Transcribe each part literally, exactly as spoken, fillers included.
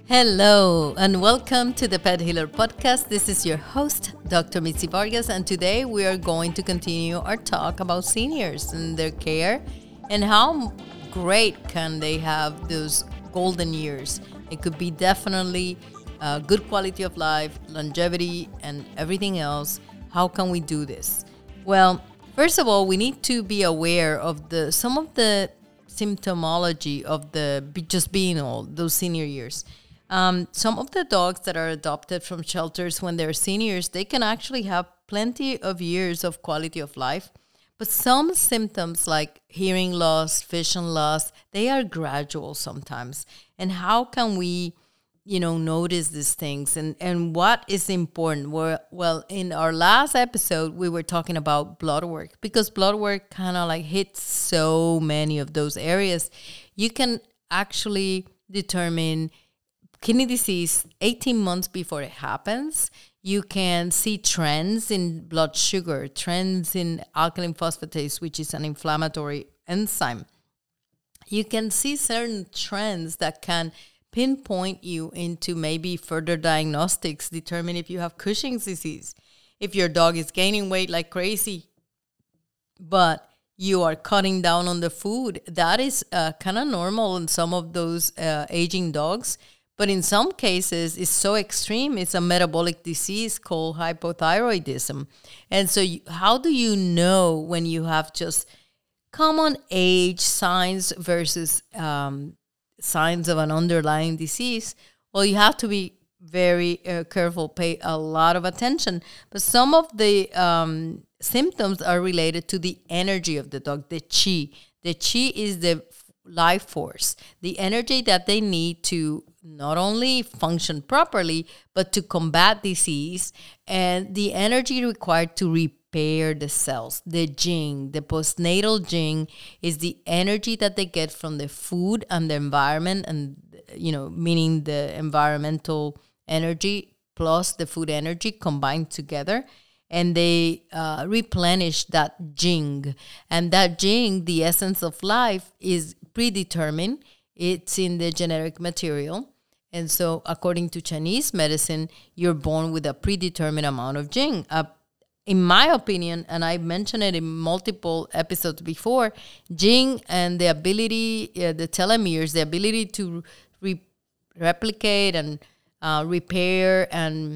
Hello, and welcome to the Pet Healer Podcast. This is your host, Doctor Mitzi Vargas, and today we are going to continue our talk about seniors and their care and how great can they have those golden years. It could be definitely uh, good quality of life, longevity, and everything else. How can we do this? Well, first of all, we need to be aware of the some of the symptomology of the be, just being old, those senior years. Um, some of the dogs that are adopted from shelters when they're seniors, they can actually have plenty of years of quality of life. But some symptoms like hearing loss, vision loss, they are gradual sometimes. And how can we, you know, notice these things? And, and what is important? Well, well, in our last episode, we were talking about blood work because blood work kind of like hits so many of those areas. You can actually determine kidney disease eighteen months before it happens. You can see trends in blood sugar, trends in alkaline phosphatase, which is an inflammatory enzyme. You can see certain trends that can pinpoint you into maybe further diagnostics, determine if you have Cushing's disease. If your dog is gaining weight like crazy, but you are cutting down on the food, that is uh, kind of normal in some of those uh, aging dogs. But in some cases, it's so extreme, it's a metabolic disease called hypothyroidism. And so you, how do you know when you have just common age signs versus um, signs of an underlying disease? Well, you have to be very uh, careful, pay a lot of attention. But some of the um, symptoms are related to the energy of the dog, the chi. The chi is the life force, the energy that they need to not only function properly, but to combat disease, and the energy required to repair the cells. The jing, the postnatal jing, is the energy that they get from the food and the environment, and, you know, meaning the environmental energy plus the food energy combined together. And they uh, replenish that jing. And that jing, the essence of life, is predetermined. It's in the genetic material. And so according to Chinese medicine, you're born with a predetermined amount of jing. Uh, in my opinion, and I mentioned it in multiple episodes before, jing and the ability, uh, the telomeres, the ability to re- replicate and uh, repair and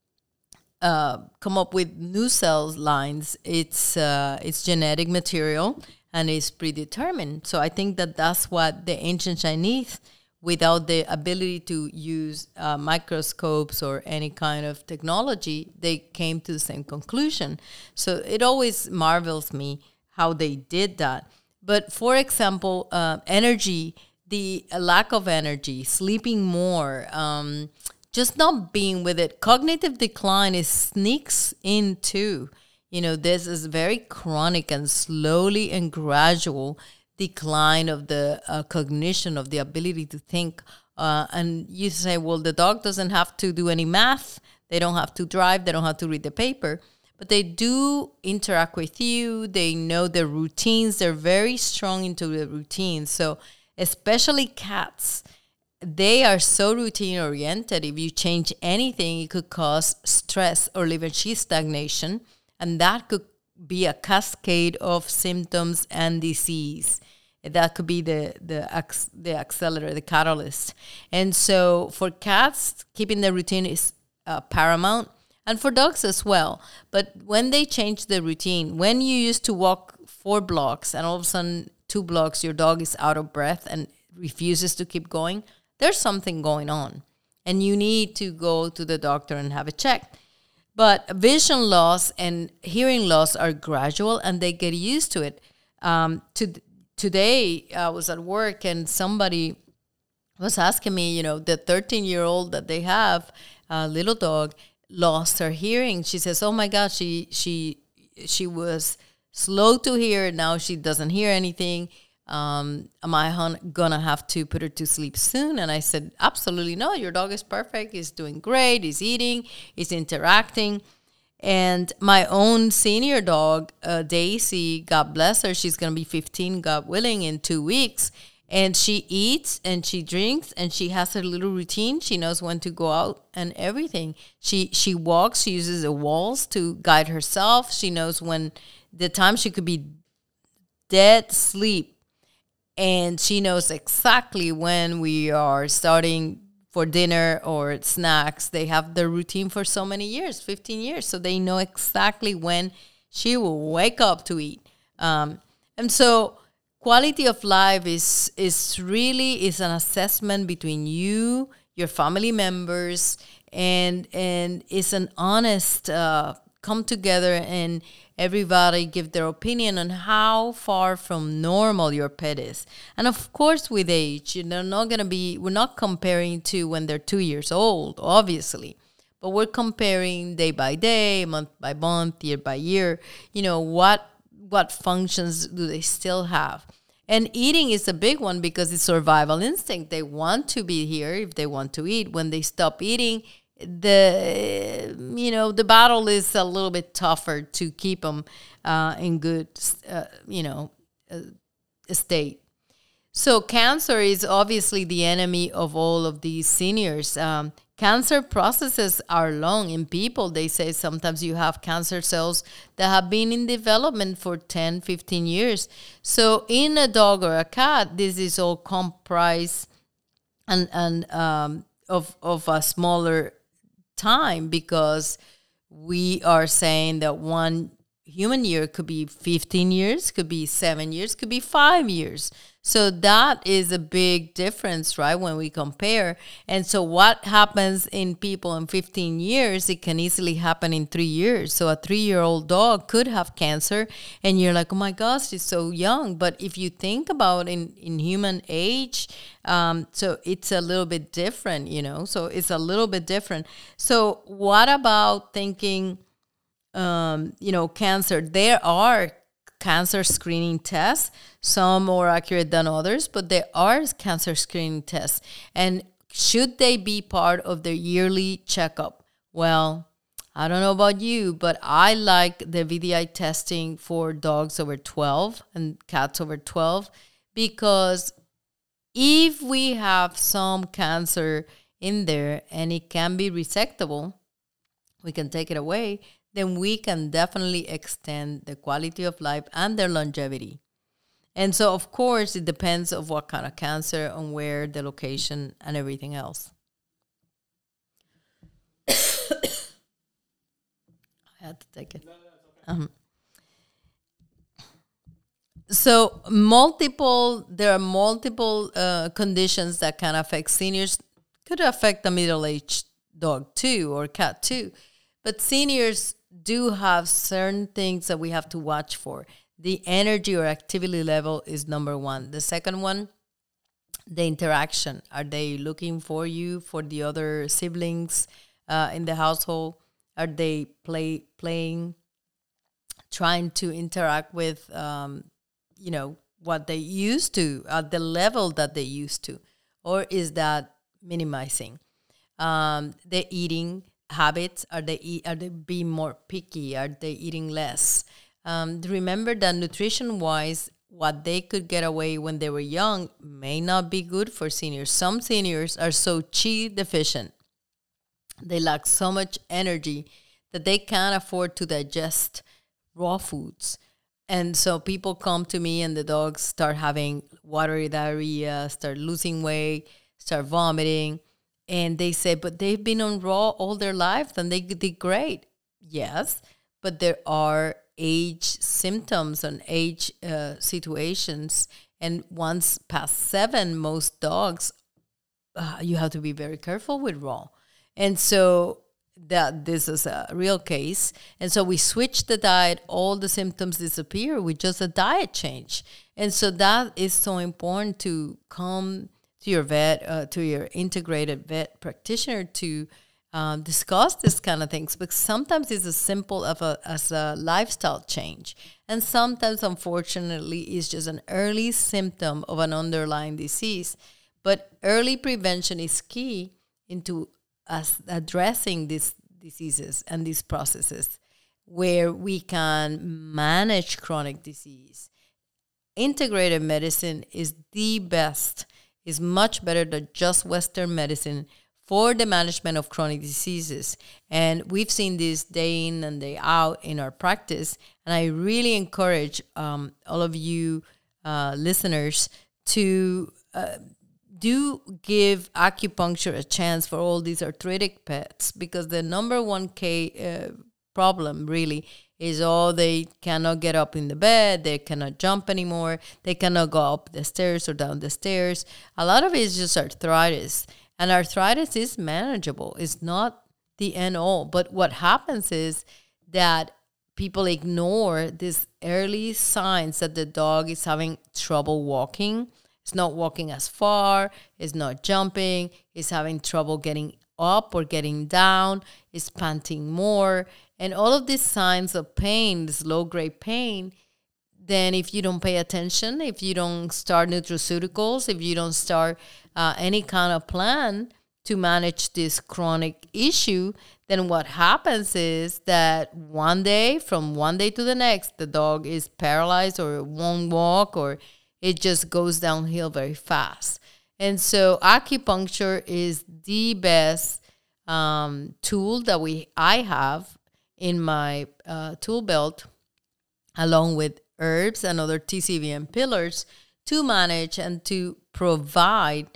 uh, come up with new cells lines, it's, uh, it's genetic material and it's predetermined. So I think that that's what the ancient Chinese, without the ability to use uh, microscopes or any kind of technology, they came to the same conclusion. So it always marvels me how they did that. But for example, uh, energy, the lack of energy, sleeping more, um, just not being with it. Cognitive decline is sneaks in too. You know, this is very chronic and slowly and gradual decline of the uh, cognition, of the ability to think. Uh, and you say, well, the dog doesn't have to do any math. They don't have to drive. They don't have to read the paper. But they do interact with you. They know their routines. They're very strong into the routines. So especially cats, they are so routine oriented. If you change anything, it could cause stress or even stagnation. And that could be a cascade of symptoms and disease. That could be the the the accelerator, the catalyst. And so for cats, keeping the routine is uh, paramount, and for dogs as well. But when they change the routine, when you used to walk four blocks and all of a sudden two blocks, your dog is out of breath and refuses to keep going, there's something going on, and you need to go to the doctor and have it checked. But vision loss and hearing loss are gradual, and they get used to it. Um, to, today, I was at work, and somebody was asking me, you know, the thirteen-year-old that they have, a little dog, lost her hearing. She says, oh, my God, she she she was slow to hear. Now she doesn't hear anything. Um, am I hun- gonna have to put her to sleep soon? And I said, absolutely no. Your dog is perfect. He's doing great. He's eating. He's interacting. And my own senior dog, uh, Daisy, God bless her, she's gonna be fifteen, God willing, in two weeks. And she eats and she drinks and she has her little routine. She knows when to go out and everything. She she walks, she uses the walls to guide herself. She knows when the time she could be dead sleep. And she knows exactly when we are starting for dinner or snacks. They have their routine for so many years, fifteen years. So they know exactly when she will wake up to eat. Um, and so quality of life is is really is an assessment between you, your family members, and and it's an honest uh, come together and everybody give their opinion on how far from normal your pet is. And of course, with age, they're not gonna be. We're not comparing to when they're two years old, obviously, but we're comparing day by day, month by month, year by year. You know what what functions do they still have? And eating is a big one because it's survival instinct. They want to be here if they want to eat. When they stop eating, the you know the battle is a little bit tougher to keep them uh, in good uh, you know uh, state. So cancer is obviously the enemy of all of these seniors. Um, cancer processes are long in people. They say sometimes you have cancer cells that have been in development for ten, fifteen years. So in a dog or a cat, this is all comprised and, and um, of, of a smaller time, because we are saying that one human year could be fifteen years, could be seven years, could be five years. So that is a big difference, right, when we compare. And so what happens in people in fifteen years, it can easily happen in three years. So a three-year-old dog could have cancer, and you're like, oh my gosh, she's so young. But if you think about in, in human age, um, so it's a little bit different, you know, so it's a little bit different. So what about thinking, um, you know, cancer? There are cancer screening tests, some more accurate than others, but there are cancer screening tests. And should they be part of their yearly checkup? Well, I don't know about you, but I like the V D I testing for dogs over twelve and cats over twelve, because if we have some cancer in there and it can be resectable, we can take it away, then we can definitely extend the quality of life and their longevity. And so, of course, it depends on what kind of cancer and where, the location, and everything else. I had to take it. No, no, it's okay. Um, so multiple, there are multiple uh, conditions that can affect seniors. Could affect a middle-aged dog too, or cat too. But seniors do have certain things that we have to watch for. The energy or activity level is number one. The second one, the interaction. Are they looking for you, for the other siblings uh, in the household? Are they play playing, trying to interact with, um, you know, what they used to, at the level that they used to? Or is that minimizing? Um, the eating habits, are they eat, are they being more picky? Are they eating less? Um, remember that nutrition wise, what they could get away when they were young may not be good for seniors. Some seniors are so chi deficient, they lack so much energy that they can't afford to digest raw foods. And so people come to me and the dogs start having watery diarrhea, start losing weight, start vomiting. And they say, but they've been on raw all their lives and they did great. Yes, but there are age symptoms and age uh, situations. And once past seven, most dogs, uh, you have to be very careful with raw. And so that this is a real case. And so we switch the diet, all the symptoms disappear with just a diet change. And so that is so important to come to your vet, uh, to your integrated vet practitioner to um, discuss this kind of things, because sometimes it's as simple of a, as a lifestyle change. And sometimes, unfortunately, it's just an early symptom of an underlying disease. But early prevention is key into us addressing these diseases and these processes, where we can manage chronic disease integrated medicine is the best, is much better than just Western medicine for the management of chronic diseases. And we've seen this day in and day out in our practice. And I really encourage um, all of you uh, listeners to uh, do give acupuncture a chance for all these arthritic pets, because the number one K, uh, problem really is, oh, they cannot get up in the bed, they cannot jump anymore, they cannot go up the stairs or down the stairs. A lot of it is just arthritis. And arthritis is manageable. It's not the end all. But what happens is that people ignore these early signs that the dog is having trouble walking. It's not walking as far, it's not jumping, it's having trouble getting up or getting down, it's panting more. And all of these signs of pain, this low-grade pain, then if you don't pay attention, if you don't start nutraceuticals, if you don't start uh, any kind of plan to manage this chronic issue, then what happens is that one day, from one day to the next, the dog is paralyzed or won't walk, or it just goes downhill very fast. And so acupuncture is the best um, tool that we I have in my uh, tool belt, along with herbs and other T C V M pillars, to manage and to provide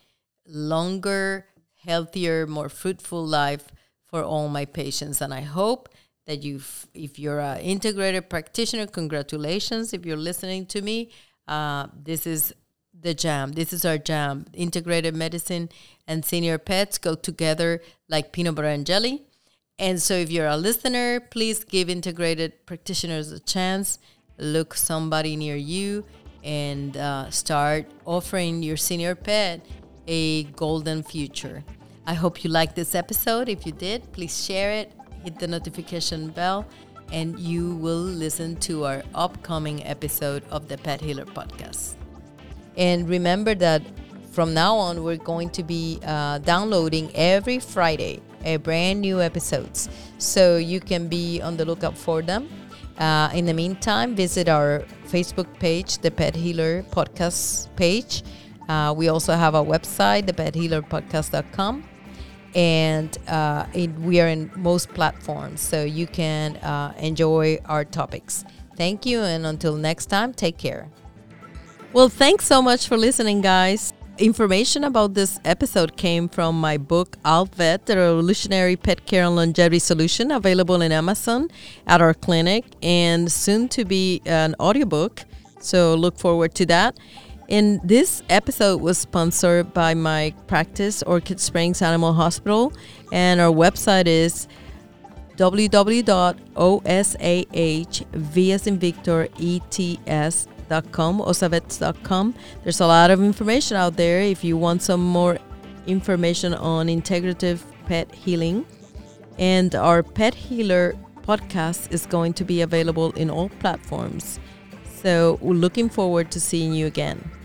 longer, healthier, more fruitful life for all my patients. And I hope that you, if you're an integrated practitioner, congratulations. If you're listening to me, uh, this is the jam. This is our jam. Integrated medicine and senior pets go together like peanut butter and jelly. And so if you're a listener, please give integrated practitioners a chance. Look somebody near you and uh, start offering your senior pet a golden future. I hope you liked this episode. If you did, please share it, hit the notification bell, and you will listen to our upcoming episode of the Pet Healer Podcast. And remember that from now on, we're going to be uh, downloading every Friday a brand new episodes, so you can be on the lookout for them. Uh, in the meantime, visit our Facebook page, the Pet Healer Podcast page. Uh, we also have a website, the pet healer podcast dot com, and uh, it, we are in most platforms, so you can uh, enjoy our topics. Thank you, and until next time, take care. Well, thanks so much for listening, guys. Information about this episode came from my book, AlpVet, the Revolutionary Pet Care and Longevity Solution, available in Amazon, at our clinic, and soon to be an audiobook. So look forward to that. And this episode was sponsored by my practice, Orchid Springs Animal Hospital, and our website is w w w dot osah v as in Victor ets dot com, osavets dot com. There's a lot of information out there if you want some more information on integrative pet healing. And our Pet Healer podcast is going to be available in all platforms. So we're looking forward to seeing you again.